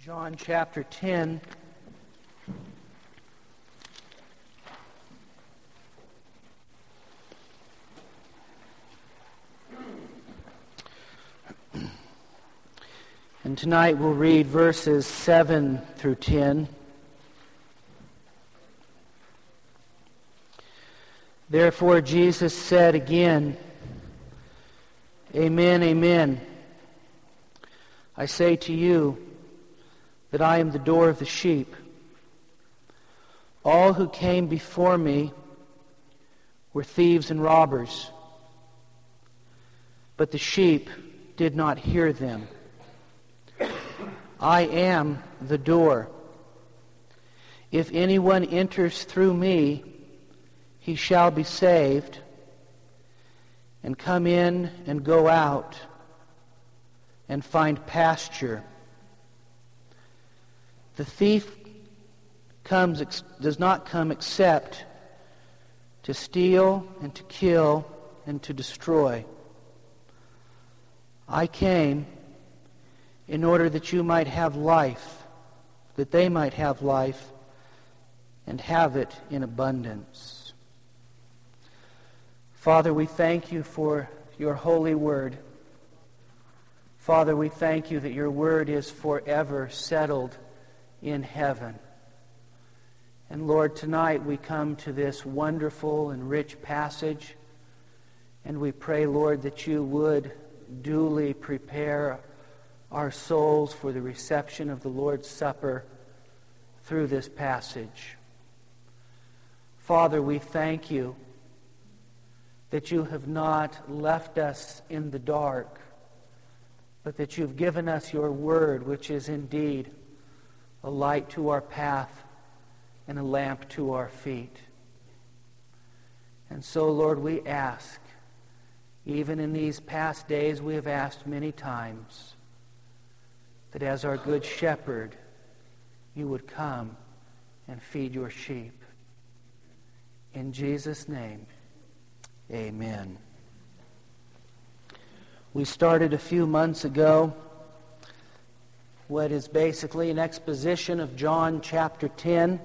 John chapter 10. And tonight we'll read verses 7 through 10. Therefore Jesus said again, Amen, amen. I say to you that I am the door of the sheep. All who came before me were thieves and robbers, but the sheep did not hear them. I am the door. If anyone enters through me, he shall be saved, and come in and go out and find pasture. The thief does not come except to steal and to kill and to destroy. I came in order that you might have life, that they might have life and have it in abundance. Father, we thank you for your holy word. Father, we thank you that your word is forever settled in heaven. And Lord, tonight we come to this wonderful and rich passage, and we pray, Lord, that you would duly prepare our souls for the reception of the Lord's Supper through this passage. Father, we thank you that you have not left us in the dark, but that you've given us your word, which is indeed a light to our path and a lamp to our feet. And so, Lord, we ask, even in these past days we have asked many times, that as our good shepherd, you would come and feed your sheep. In Jesus' name, amen. We started a few months ago what is basically an exposition of John chapter 10.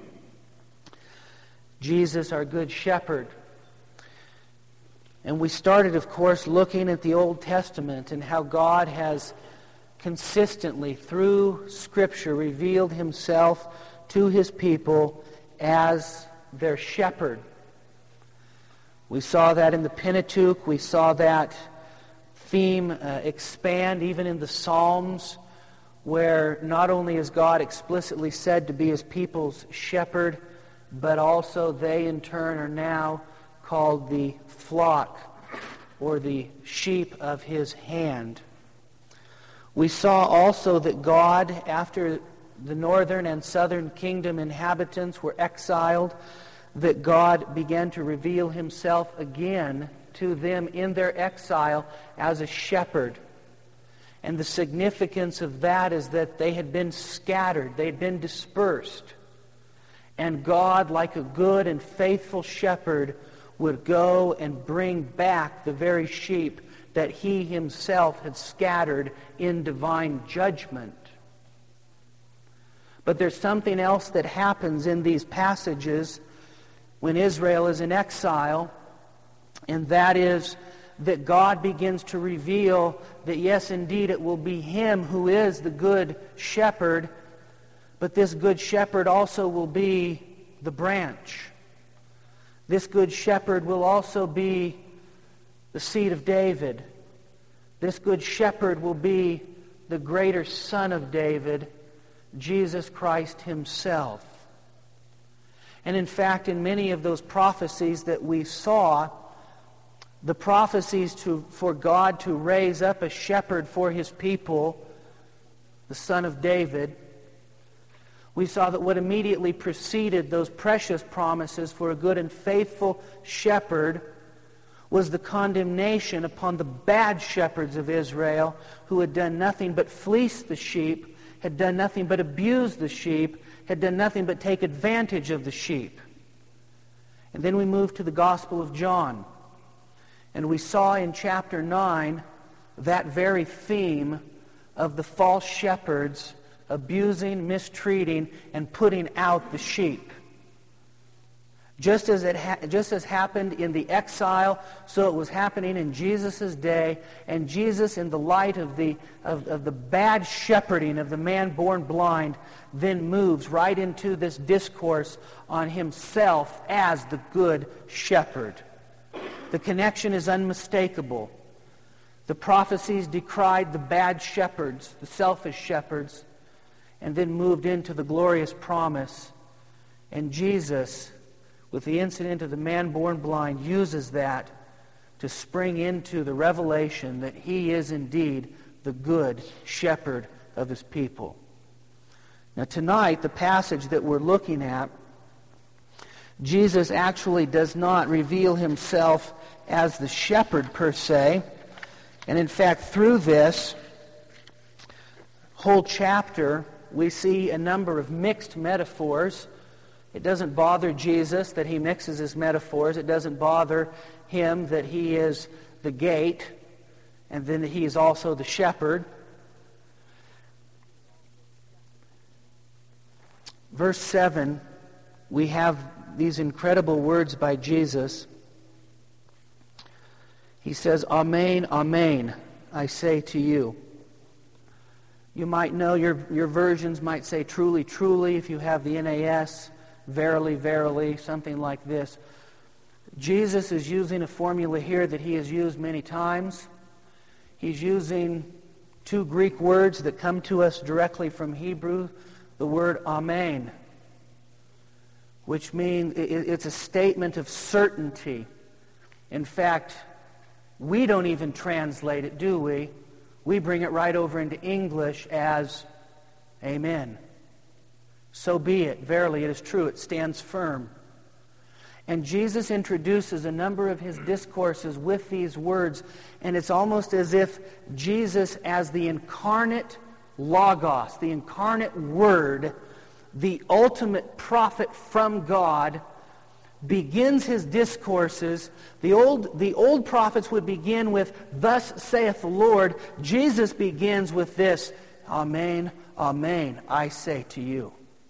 Jesus, our good shepherd. And we started, of course, looking at the Old Testament and how God has consistently, through Scripture, revealed himself to his people as their shepherd. We saw that in the Pentateuch. We saw that theme expand even in the Psalms, where not only is God explicitly said to be his people's shepherd, but also they in turn are now called the flock or the sheep of his hand. We saw also that God, after the northern and southern kingdom inhabitants were exiled, that God began to reveal himself again to them in their exile as a shepherd. And the significance of that is that they had been scattered, they had been dispersed. And God, like a good and faithful shepherd, would go and bring back the very sheep that he himself had scattered in divine judgment. But there's something else that happens in these passages when Israel is in exile, and that is that God begins to reveal that yes, indeed, it will be him who is the good shepherd, but this good shepherd also will be the branch. This good shepherd will also be the seed of David. This good shepherd will be the greater son of David, Jesus Christ himself. And in fact, in many of those prophecies that we saw, the prophecies for God to raise up a shepherd for his people, the son of David, we saw that what immediately preceded those precious promises for a good and faithful shepherd was the condemnation upon the bad shepherds of Israel who had done nothing but fleece the sheep, had done nothing but abuse the sheep, had done nothing but take advantage of the sheep. And then we moved to the Gospel of John. And we saw in chapter 9 that very theme of the false shepherds abusing, mistreating, and putting out the sheep. Just as happened in the exile, so it was happening in Jesus' day. And Jesus, in the light of the bad shepherding of the man born blind, then moves right into this discourse on himself as the good shepherd. The connection is unmistakable. The prophecies decried the bad shepherds, the selfish shepherds, and then moved into the glorious promise. And Jesus, with the incident of the man born blind, uses that to spring into the revelation that he is indeed the good shepherd of his people. Now tonight, the passage that we're looking at, Jesus actually does not reveal himself as the shepherd per se. And in fact, through this whole chapter, we see a number of mixed metaphors. It doesn't bother Jesus that he mixes his metaphors. It doesn't bother him that he is the gate and then that he is also the shepherd. Verse 7, we have these incredible words by Jesus. He says, "Amen, amen, I say to you." You might know, your versions might say truly, truly, if you have the NAS. Verily, verily, something like this. Jesus is using a formula here that he has used many times. He's using two Greek words that come to us directly from Hebrew, the word amen, which means it's a statement of certainty. In fact, we don't even translate it, do we? We bring it right over into English as amen. So be it. Verily, it is true. It stands firm. And Jesus introduces a number of his discourses with these words, and it's almost as if Jesus, as the incarnate Logos, the incarnate Word, the ultimate prophet from God, begins his discourses. The old prophets would begin with, "Thus saith the Lord." Jesus begins with this, "Amen, amen, I say to you."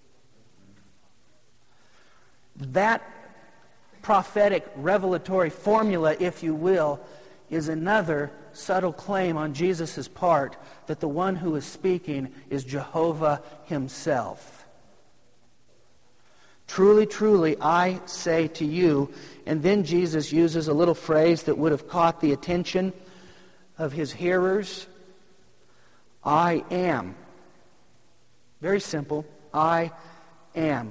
That prophetic revelatory formula, if you will, is another subtle claim on Jesus' part that the one who is speaking is Jehovah himself. "Truly, truly, I say to you." And then Jesus uses a little phrase that would have caught the attention of his hearers. "I am." Very simple. I am.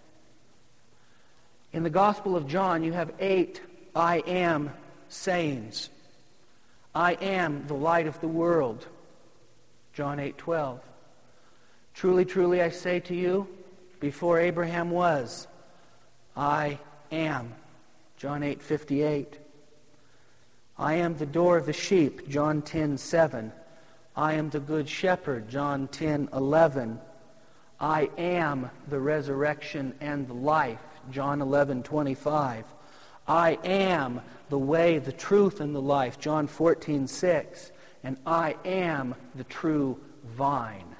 In the Gospel of John, you have 8 I am sayings. I am the light of the world. John 8:12. "Truly, truly, I say to you, before Abraham was, I am." John 8:58. "I am the door of the sheep." John 10:7. "I am the good shepherd." John 10:11. "I am the resurrection and the life." John 11:25. "I am the way, the truth, and the life." John 14:6. And "I am the true vine."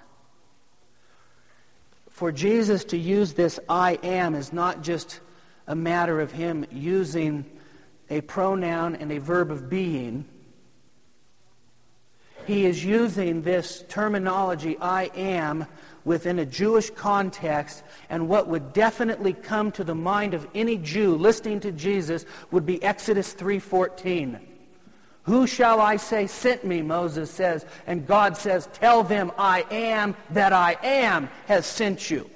For Jesus to use this "I am" is not just a matter of him using a pronoun and a verb of being. He is using this terminology, "I am," within a Jewish context, and what would definitely come to the mind of any Jew listening to Jesus would be Exodus 3:14. "Who shall I say sent me?" Moses says, and God says, "Tell them I am that I am has sent you."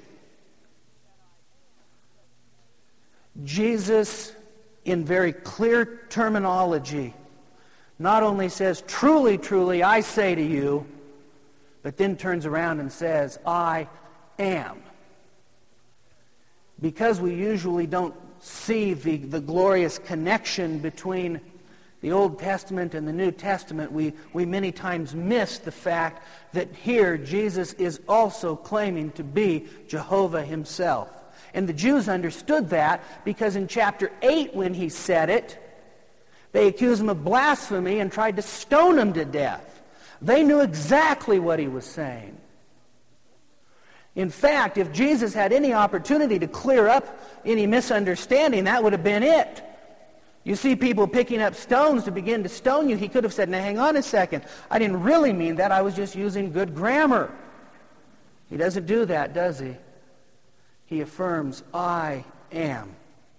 Jesus, in very clear terminology, not only says, "Truly, truly, I say to you," but then turns around and says, "I am." Because we usually don't see the glorious connection between the Old Testament and the New Testament, we many times miss the fact that here Jesus is also claiming to be Jehovah himself. And the Jews understood that because in chapter 8 when he said it, they accused him of blasphemy and tried to stone him to death. They knew exactly what he was saying. In fact, if Jesus had any opportunity to clear up any misunderstanding, that would have been it. You see people picking up stones to begin to stone you. He could have said, now hang on a second. I didn't really mean that. I was just using good grammar. He doesn't do that, does he? He affirms, I am.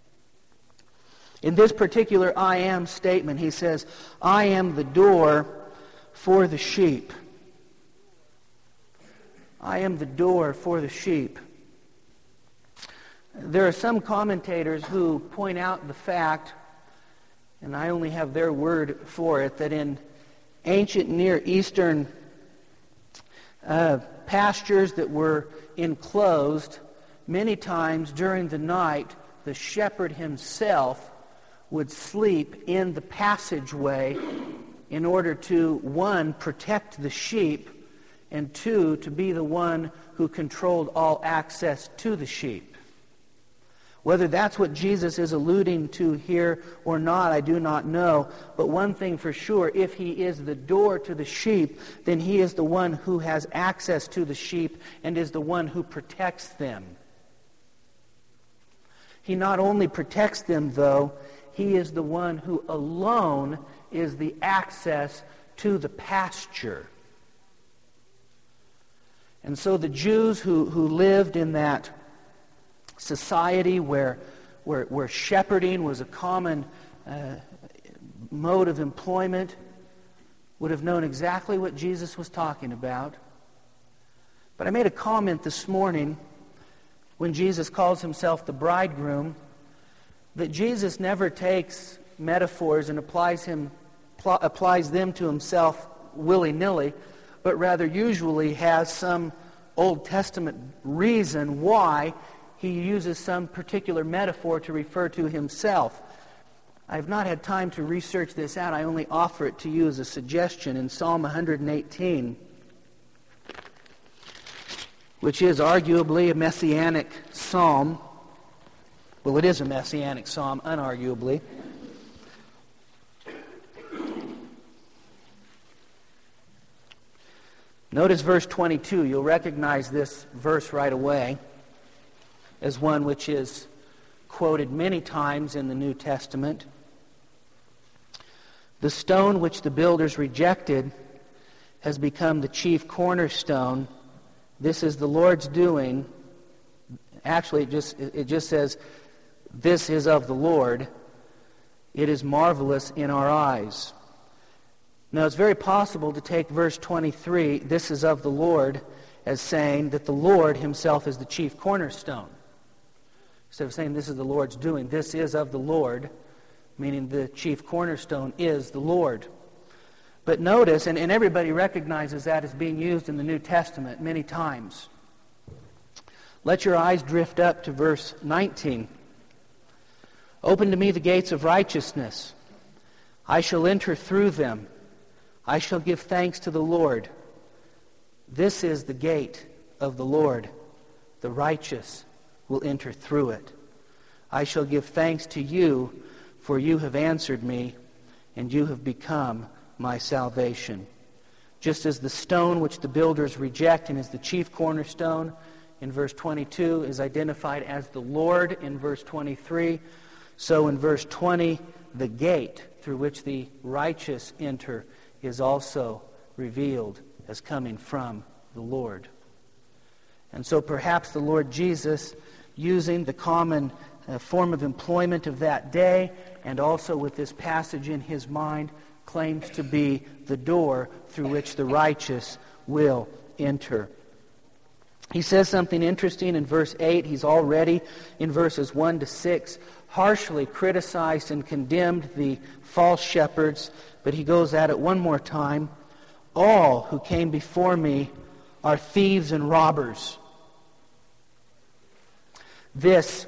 In this particular I am statement, he says, I am the door for the sheep. I am the door for the sheep. There are some commentators who point out the fact, and I only have their word for it, that in ancient Near Eastern pastures that were enclosed, many times during the night, the shepherd himself would sleep in the passageway in order to, one, protect the sheep, and two, to be the one who controlled all access to the sheep. Whether that's what Jesus is alluding to here or not, I do not know. But one thing for sure, if he is the door to the sheep, then he is the one who has access to the sheep and is the one who protects them. He not only protects them, though, he is the one who alone is the access to the pasture. And so the Jews who lived in that society where shepherding was a common mode of employment would have known exactly what Jesus was talking about. But I made a comment this morning when Jesus calls himself the bridegroom that Jesus never takes metaphors and applies them to himself willy-nilly, but rather usually has some Old Testament reason why he uses some particular metaphor to refer to himself. I have not had time to research this out. I only offer it to you as a suggestion. In Psalm 118, which is arguably a messianic psalm. Well, it is a messianic psalm, unarguably. Notice verse 22. You'll recognize this verse right away as one which is quoted many times in the New Testament. The stone which the builders rejected has become the chief cornerstone. This is the Lord's doing. Actually, it just says, this is of the Lord. It is marvelous in our eyes. Now, it's very possible to take verse 23, this is of the Lord, as saying that the Lord himself is the chief cornerstone. Instead of saying this is the Lord's doing, this is of the Lord, meaning the chief cornerstone is the Lord. But notice, and everybody recognizes that as being used in the New Testament many times. Let your eyes drift up to verse 19. Open to me the gates of righteousness. I shall enter through them. I shall give thanks to the Lord. This is the gate of the Lord. The righteous will enter through it. I shall give thanks to you, for you have answered me, and you have become my salvation. Just as the stone which the builders reject and is the chief cornerstone in verse 22 is identified as the Lord in verse 23, so in verse 20, the gate through which the righteous enter is also revealed as coming from the Lord. And so perhaps the Lord Jesus, using the common form of employment of that day, and also with this passage in his mind, claims to be the door through which the righteous will enter. He says something interesting in verse 8. He's already, in verses 1 to 6, harshly criticized and condemned the false shepherds, but he goes at it one more time. All who came before me are thieves and robbers. This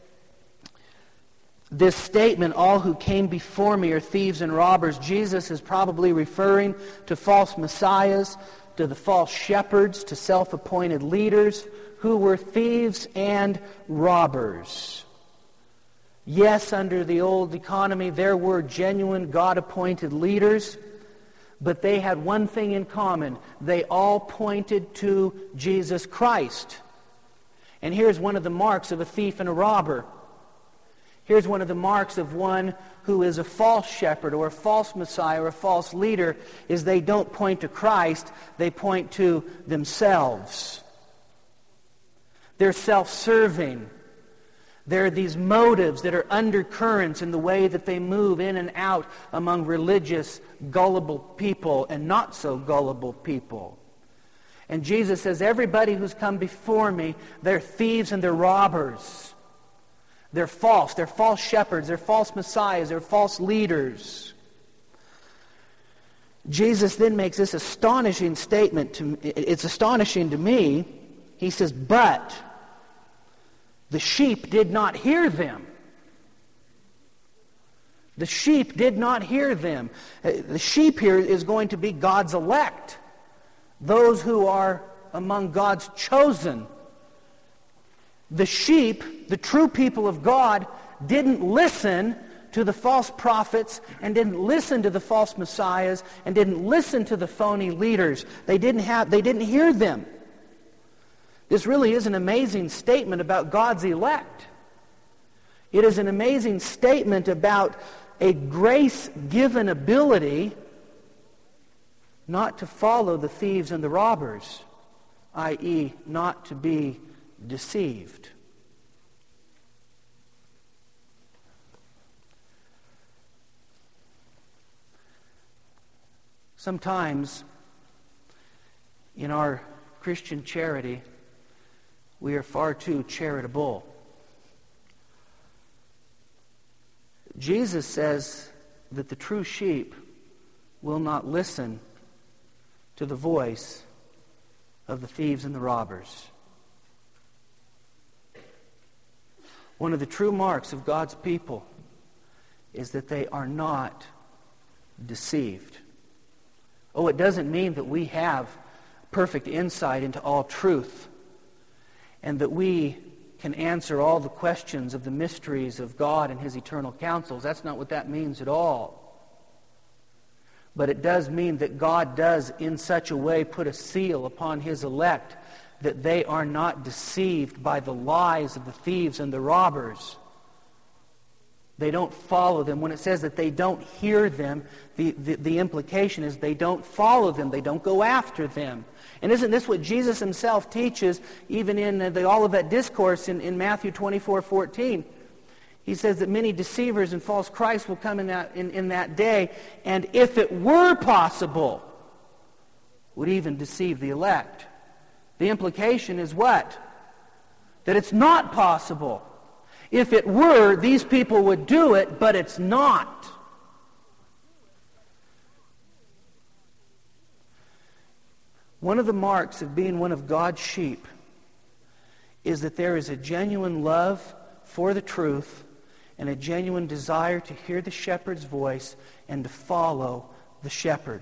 statement, all who came before me are thieves and robbers, Jesus is probably referring to false messiahs, to the false shepherds, to self-appointed leaders who were thieves and robbers. Yes, under the old economy, there were genuine God-appointed leaders, but they had one thing in common. They all pointed to Jesus Christ. And here's one of the marks of a thief and a robber. Here's one of the marks of one who is a false shepherd or a false Messiah or a false leader, is they don't point to Christ, they point to themselves. They're self-serving. There are these motives that are undercurrents in the way that they move in and out among religious, gullible people and not so gullible people. And Jesus says, everybody who's come before me, they're thieves and they're robbers. They're false shepherds, they're false messiahs, they're false leaders. Jesus then makes this astonishing statement. It's astonishing to me. He says, but the sheep did not hear them. The sheep did not hear them. The sheep here is going to be God's elect. Those who are among God's chosen. The sheep, the true people of God, didn't listen to the false prophets and didn't listen to the false messiahs and didn't listen to the phony leaders. They didn't hear them. This really is an amazing statement about God's elect. It is an amazing statement about a grace-given ability not to follow the thieves and the robbers, i.e., not to be deceived. Sometimes in our Christian charity, we are far too charitable. Jesus says that the true sheep will not listen to the voice of the thieves and the robbers. One of the true marks of God's people is that they are not deceived. Oh, it doesn't mean that we have perfect insight into all truth and that we can answer all the questions of the mysteries of God and His eternal counsels. That's not what that means at all. But it does mean that God does in such a way put a seal upon His elect that they are not deceived by the lies of the thieves and the robbers. They don't follow them. When it says that they don't hear them, the implication is they don't follow them. They don't go after them. And isn't this what Jesus Himself teaches even in the Olivet Discourse in Matthew 24:14? He says that many deceivers and false Christs will come in that day, and if it were possible, would even deceive the elect. The implication is what? That it's not possible. If it were, these people would do it, but it's not. One of the marks of being one of God's sheep is that there is a genuine love for the truth and a genuine desire to hear the shepherd's voice and to follow the shepherd.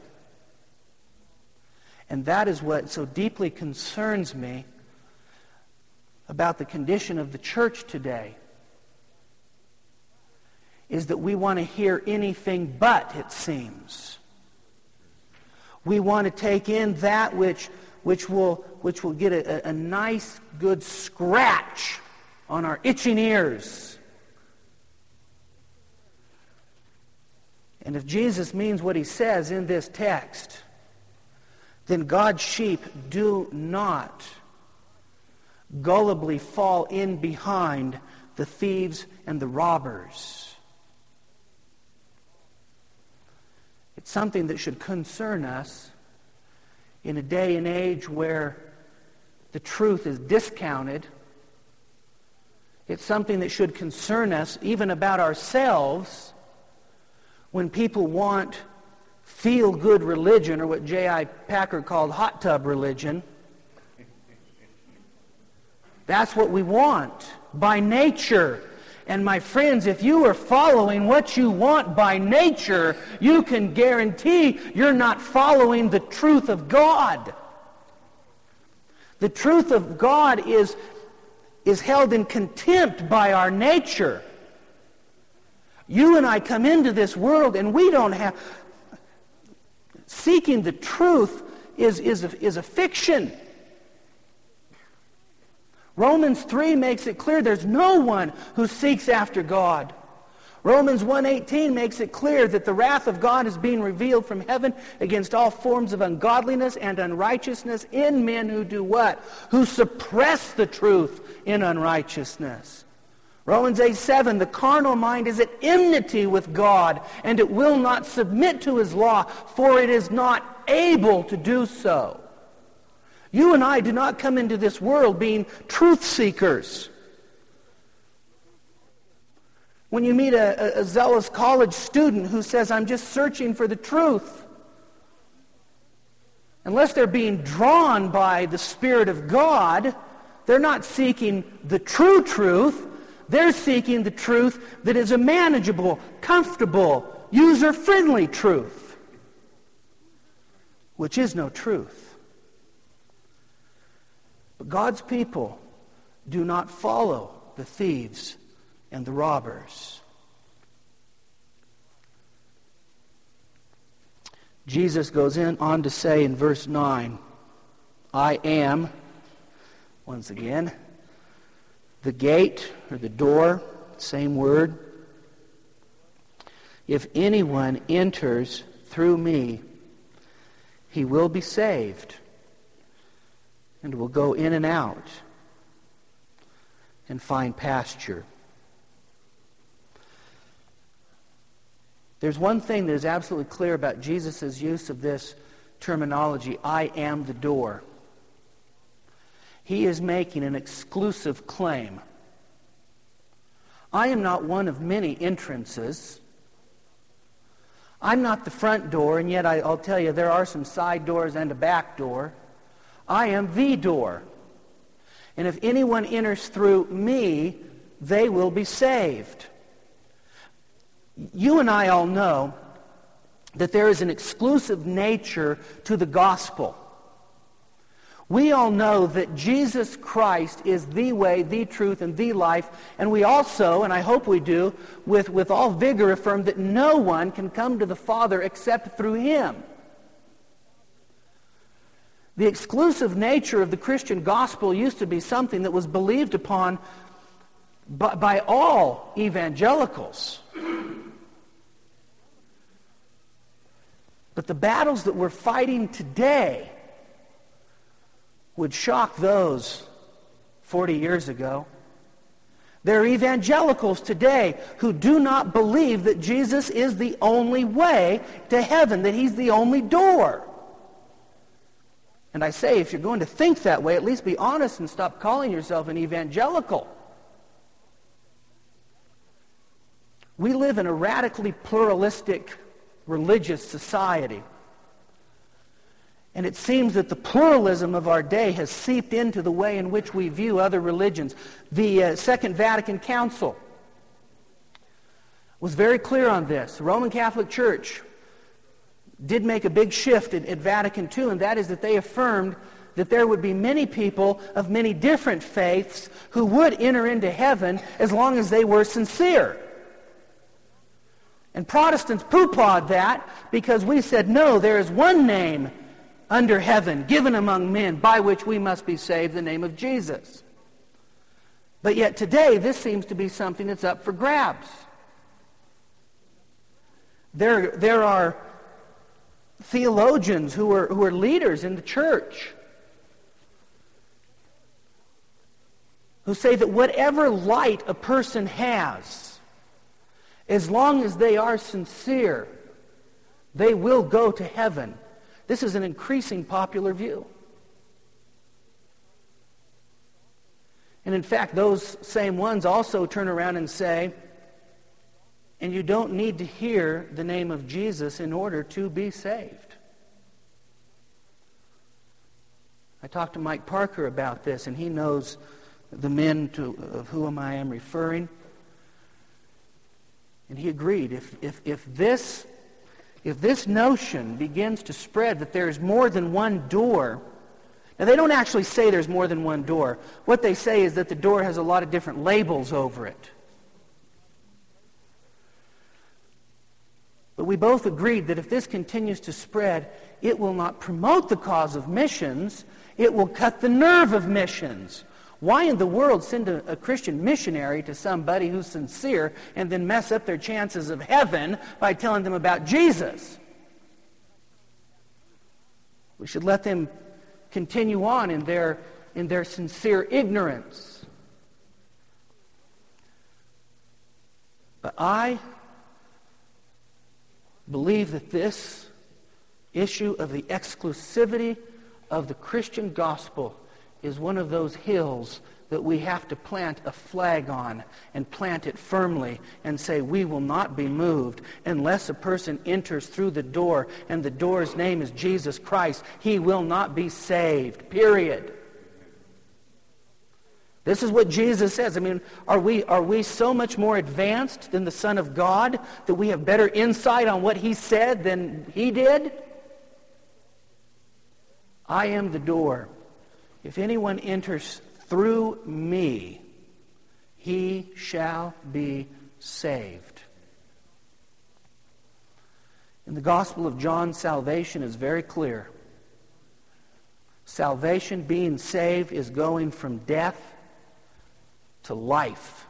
And that is what so deeply concerns me about the condition of the church today, is that we want to hear anything but, it seems. We want to take in that which will get a nice, good scratch on our itching ears. And if Jesus means what He says in this text, then God's sheep do not gullibly fall in behind the thieves and the robbers. It's something that should concern us in a day and age where the truth is discounted. It's something that should concern us even about ourselves when people want feel-good religion, or what J.I. Packer called hot tub religion. That's what we want by nature. And my friends, if you are following what you want by nature, you can guarantee you're not following the truth of God. The truth of God is held in contempt by our nature. You and I come into this world and we don't have... Seeking the truth is a fiction. Romans 3 makes it clear there's no one who seeks after God. Romans 1:18 makes it clear that the wrath of God is being revealed from heaven against all forms of ungodliness and unrighteousness in men who do what? Who suppress the truth in unrighteousness. Romans 8:7, the carnal mind is at enmity with God, and it will not submit to his law, for it is not able to do so. You and I do not come into this world being truth seekers. When you meet a zealous college student who says, I'm just searching for the truth, unless they're being drawn by the Spirit of God, they're not seeking the true truth. They're seeking the truth that is a manageable, comfortable, user-friendly truth, which is no truth. But God's people do not follow the thieves and the robbers. Jesus goes on to say in verse 9, I am, once again, the gate or the door, same word. If anyone enters through me, he will be saved and will go in and out and find pasture. There's one thing that is absolutely clear about Jesus' use of this terminology, I am the door. He is making an exclusive claim. I am not one of many entrances. I'm not the front door, and yet I'll tell you there are some side doors and a back door. I am the door. And if anyone enters through me, they will be saved. You and I all know that there is an exclusive nature to the gospel. We all know that Jesus Christ is the way, the truth, and the life, and we also, and I hope we do, with all vigor affirm that no one can come to the Father except through Him. The exclusive nature of the Christian gospel used to be something that was believed upon by all evangelicals. But the battles that we're fighting today would shock those 40 years ago. There are evangelicals today who do not believe that Jesus is the only way to heaven, that He's the only door. And I say, if you're going to think that way, at least be honest and stop calling yourself an evangelical. We live in a radically pluralistic religious society. And it seems that the pluralism of our day has seeped into the way in which we view other religions. The Second Vatican Council was very clear on this. The Roman Catholic Church did make a big shift at Vatican II, and that is that they affirmed that there would be many people of many different faiths who would enter into heaven as long as they were sincere. And Protestants poo-pawed that because we said, no, there is one name under heaven given among men by which we must be saved, the name of Jesus. But yet today, this seems to be something that's up for grabs. There are theologians who are leaders in the church who say that whatever light a person has, as long as they are sincere, they will go to heaven. This is an increasing popular view. And in fact, those same ones also turn around and say, and you don't need to hear the name of Jesus in order to be saved. I talked to Mike Parker about this, and he knows the men of whom I am referring. And he agreed, if this notion begins to spread that there is more than one door. Now, they don't actually say there's more than one door. What they say is that the door has a lot of different labels over it. But we both agreed that if this continues to spread, it will not promote the cause of missions. It will cut the nerve of missions. Why in the world send a Christian missionary to somebody who's sincere and then mess up their chances of heaven by telling them about Jesus? We should let them continue on in their sincere ignorance. But I believe that this issue of the exclusivity of the Christian gospel is one of those hills that we have to plant a flag on and plant it firmly and say we will not be moved unless a person enters through the door and the door's name is Jesus Christ. He will not be saved, period. This is what Jesus says. I mean, are we so much more advanced than the Son of God that we have better insight on what He said than He did? I am the door. If anyone enters through me, he shall be saved. In the Gospel of John, salvation is very clear. Salvation, being saved, is going from death to life.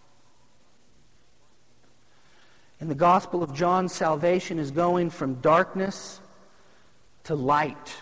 In the Gospel of John, salvation is going from darkness to light.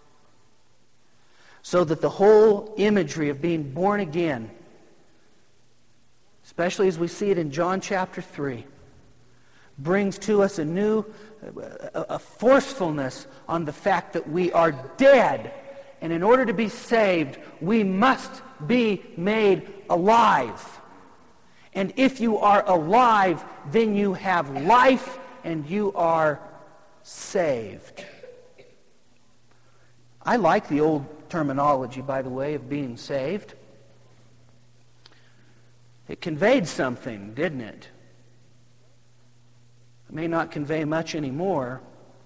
So that the whole imagery of being born again, especially as we see it in John chapter 3, brings to us a forcefulness on the fact that we are dead. And in order to be saved, we must be made alive. And if you are alive, then you have life and you are saved. I like the old terminology, by the way, of being saved. It conveyed something, didn't it? It may not convey much anymore,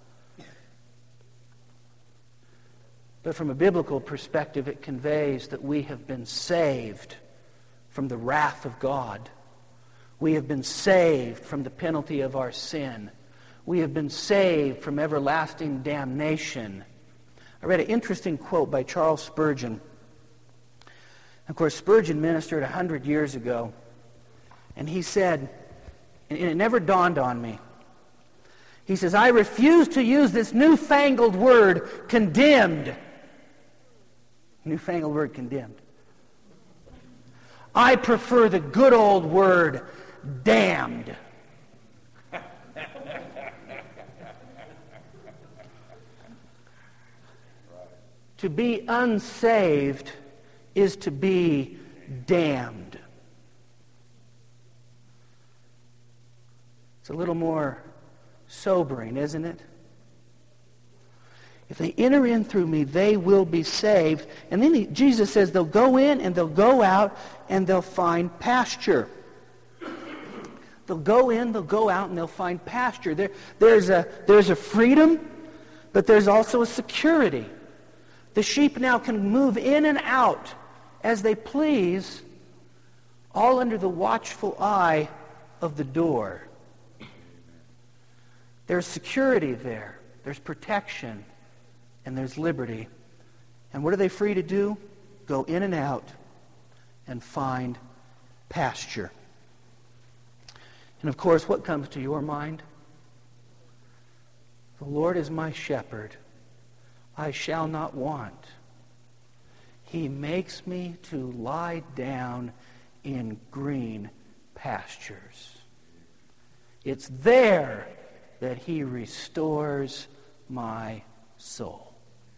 but from a biblical perspective, it conveys that we have been saved from the wrath of God. We have been saved from the penalty of our sin. We have been saved from everlasting damnation. I read an interesting quote by Charles Spurgeon. Of course, Spurgeon ministered 100 years ago. And he said, and it never dawned on me, he says, I refuse to use this newfangled word, condemned. Newfangled word, condemned. I prefer the good old word, damned. To be unsaved is to be damned. It's a little more sobering, isn't it? If they enter in through me, they will be saved. And then Jesus says they'll go in and they'll go out and they'll find pasture. They'll go in, they'll go out, and they'll find pasture. There's a freedom, but there's also a security. The sheep now can move in and out as they please, all under the watchful eye of the door. There's security there. There's protection. And there's liberty. And what are they free to do? Go in and out and find pasture. And of course, what comes to your mind? The Lord is my shepherd. I shall not want. He makes me to lie down in green pastures. It's there that He restores my soul.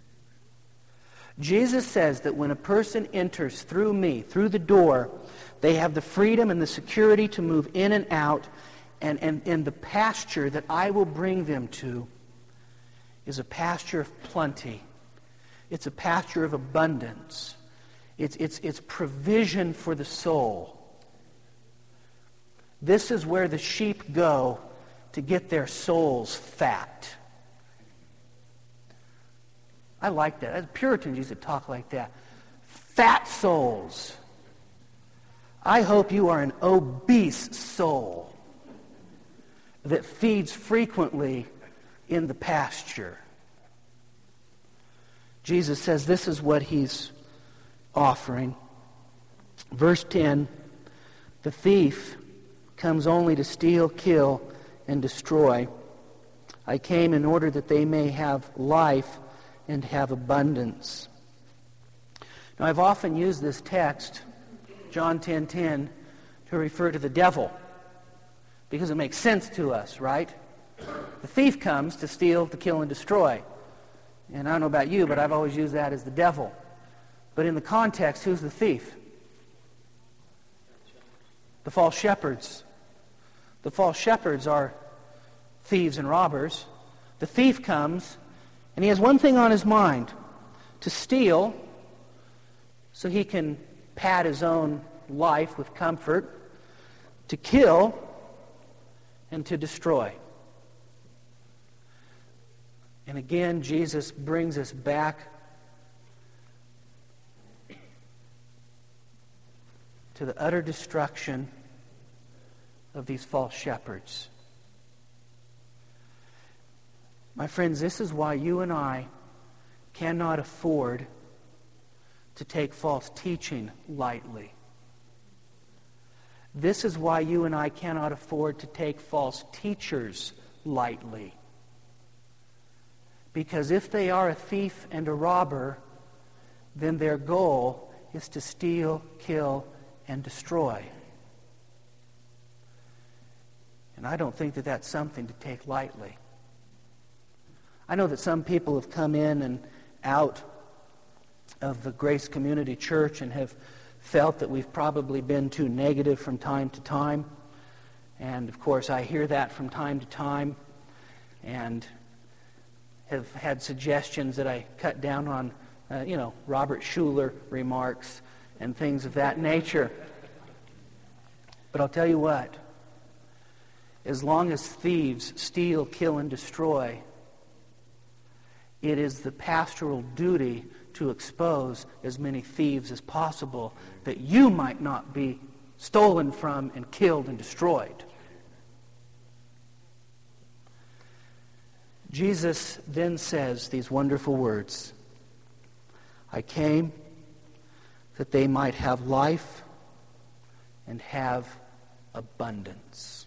Jesus says that when a person enters through me, through the door, they have the freedom and the security to move in and out, and the pasture that I will bring them to is a pasture of plenty. It's a pasture of abundance. It's provision for the soul. This is where the sheep go to get their souls fat. I like that. As Puritans used to talk like that. Fat souls. I hope you are an obese soul that feeds frequently in the pasture. Jesus says this is what He's offering. Verse 10, the thief comes only to steal, kill, and destroy. I came in order that they may have life and have abundance. Now, I've often used this text, John 10:10, to refer to the devil, because it makes sense to us, right? The thief comes to steal, to kill, and destroy. And I don't know about you, but I've always used that as the devil. But in the context, who's the thief? The false shepherds. The false shepherds are thieves and robbers. The thief comes, and he has one thing on his mind: to steal, so he can pad his own life with comfort, to kill, and to destroy. And again, Jesus brings us back to the utter destruction of these false shepherds. My friends, this is why you and I cannot afford to take false teaching lightly. This is why you and I cannot afford to take false teachers lightly. Because if they are a thief and a robber, then their goal is to steal, kill, and destroy. And I don't think that that's something to take lightly. I know that some people have come in and out of the Grace Community Church and have felt that we've probably been too negative from time to time. And of course, I hear that from time to time, and have had suggestions that I cut down on, Robert Schuller remarks and things of that nature. But I'll tell you what, as long as thieves steal, kill, and destroy, it is the pastoral duty to expose as many thieves as possible, that you might not be stolen from and killed and destroyed. Jesus then says these wonderful words: I came that they might have life and have abundance.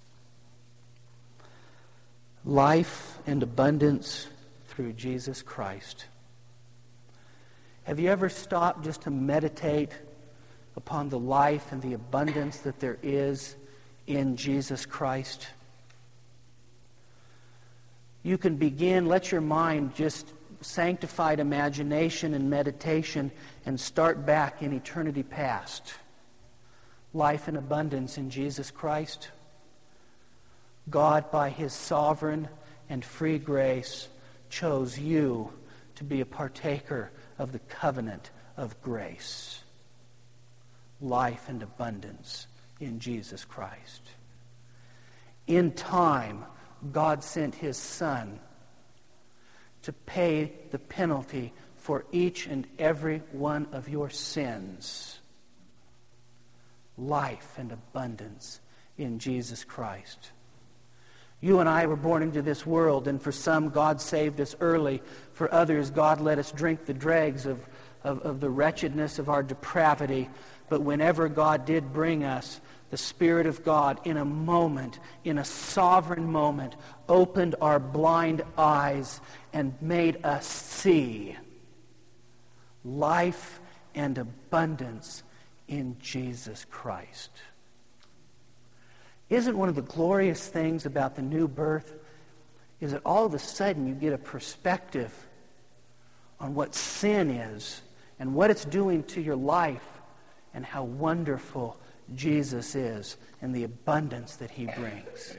Life and abundance through Jesus Christ. Have you ever stopped just to meditate upon the life and the abundance that there is in Jesus Christ? You can begin, let your mind just sanctified imagination and meditation and start back in eternity past. Life and abundance in Jesus Christ. God, by His sovereign and free grace, chose you to be a partaker of the covenant of grace. Life and abundance in Jesus Christ. In time, God sent His Son to pay the penalty for each and every one of your sins. Life and abundance in Jesus Christ. You and I were born into this world, and for some, God saved us early. For others, God let us drink the dregs of the wretchedness of our depravity. But whenever God did bring us, the Spirit of God, in a moment, in a sovereign moment, opened our blind eyes and made us see life and abundance in Jesus Christ. Isn't one of the glorious things about the new birth is that all of a sudden you get a perspective on what sin is and what it's doing to your life and how wonderful Jesus is and the abundance that He brings.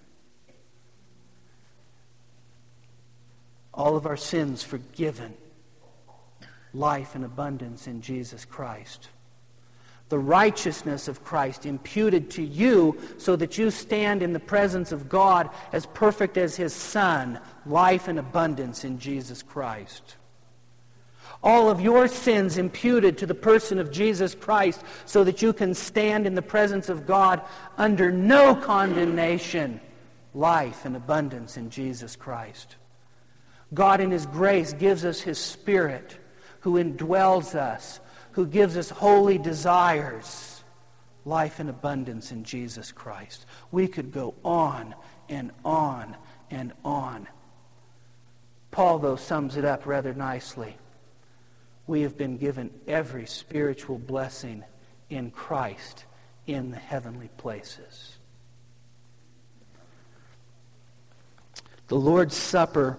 All of our sins forgiven. Life and abundance in Jesus Christ. The righteousness of Christ imputed to you so that you stand in the presence of God as perfect as His Son. Life and abundance in Jesus Christ. All of your sins imputed to the person of Jesus Christ so that you can stand in the presence of God under no condemnation. Life and abundance in Jesus Christ. God in His grace gives us His Spirit, who indwells us, who gives us holy desires, life in abundance in Jesus Christ. We could go on and on and on. Paul, though, sums it up rather nicely. We have been given every spiritual blessing in Christ in the heavenly places. The Lord's Supper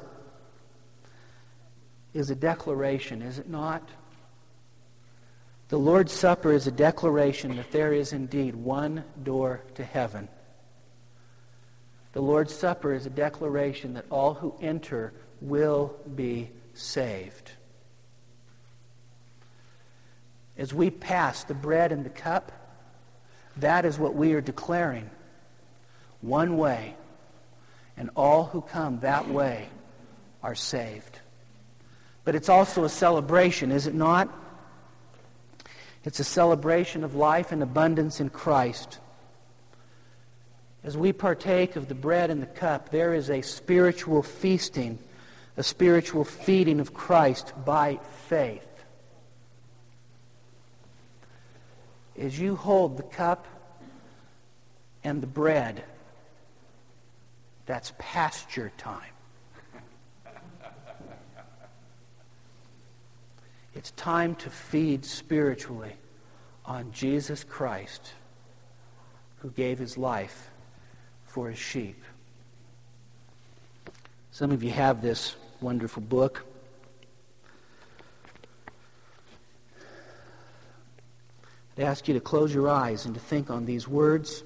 is a declaration, is it not? The Lord's Supper is a declaration that there is indeed one door to heaven. The Lord's Supper is a declaration that all who enter will be saved. As we pass the bread and the cup, that is what we are declaring. One way, and all who come that way are saved. But it's also a celebration, is it not? It's a celebration of life and abundance in Christ. As we partake of the bread and the cup, there is a spiritual feasting, a spiritual feeding of Christ by faith. As you hold the cup and the bread, that's pasture time. It's time to feed spiritually on Jesus Christ, who gave his life for his sheep. Some of you have this wonderful book. I'd ask you to close your eyes and to think on these words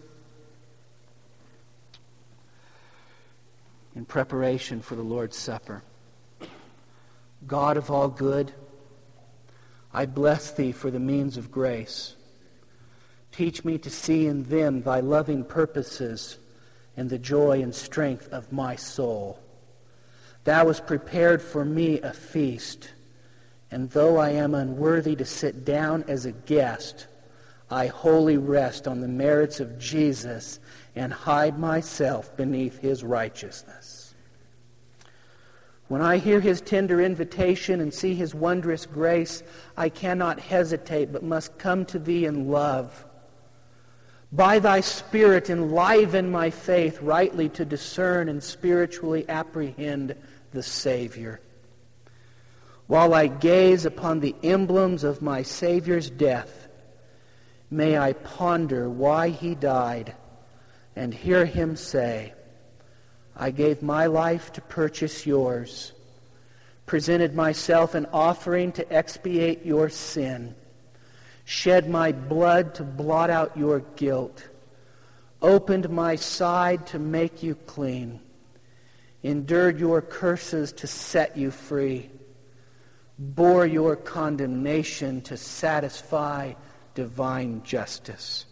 in preparation for the Lord's Supper. God of all good, I bless thee for the means of grace. Teach me to see in them thy loving purposes and the joy and strength of my soul. Thou hast prepared for me a feast, and though I am unworthy to sit down as a guest, I wholly rest on the merits of Jesus and hide myself beneath his righteousness. When I hear his tender invitation and see his wondrous grace, I cannot hesitate but must come to thee in love. By thy Spirit enliven my faith rightly to discern and spiritually apprehend the Savior. While I gaze upon the emblems of my Savior's death, may I ponder why he died and hear him say, I gave my life to purchase yours, presented myself an offering to expiate your sin, shed my blood to blot out your guilt, opened my side to make you clean, endured your curses to set you free, bore your condemnation to satisfy divine justice.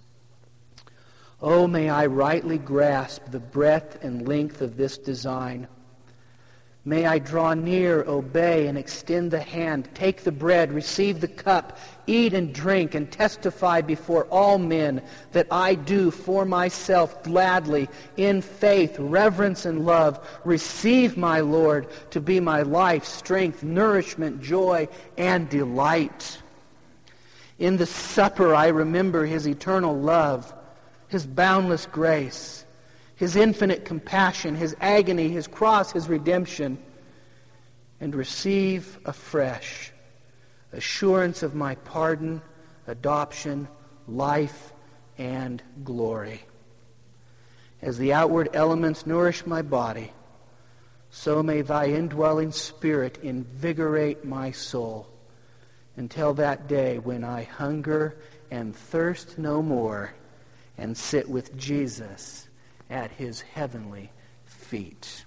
Oh, may I rightly grasp the breadth and length of this design. May I draw near, obey, and extend the hand, take the bread, receive the cup, eat and drink, and testify before all men that I do for myself gladly, in faith, reverence, and love, receive my Lord to be my life, strength, nourishment, joy, and delight. In the supper I remember his eternal love, his boundless grace, his infinite compassion, his agony, his cross, his redemption, and receive afresh assurance of my pardon, adoption, life, and glory. As the outward elements nourish my body, so may thy indwelling Spirit invigorate my soul until that day when I hunger and thirst no more and sit with Jesus at his heavenly feet.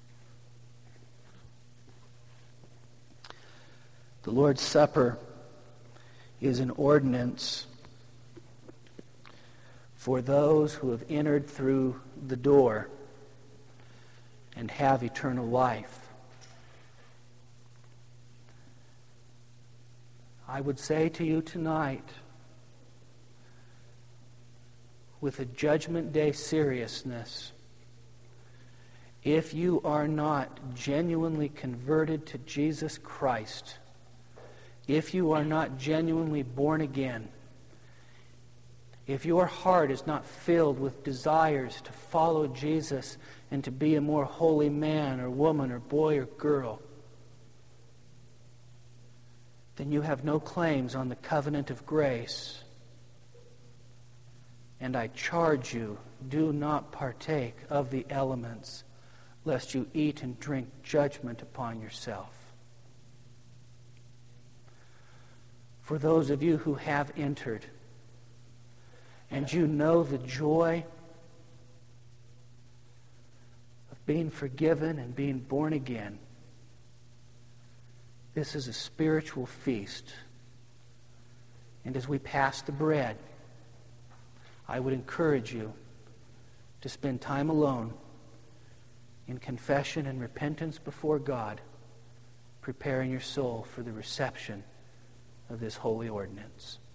The Lord's Supper is an ordinance for those who have entered through the door and have eternal life. I would say to you tonight, with a Judgment Day seriousness, if you are not genuinely converted to Jesus Christ, if you are not genuinely born again, if your heart is not filled with desires to follow Jesus and to be a more holy man or woman or boy or girl, then you have no claims on the covenant of grace. And I charge you, do not partake of the elements, lest you eat and drink judgment upon yourself. For those of you who have entered, and you know the joy of being forgiven and being born again, this is a spiritual feast. And as we pass the bread, I would encourage you to spend time alone in confession and repentance before God, preparing your soul for the reception of this holy ordinance.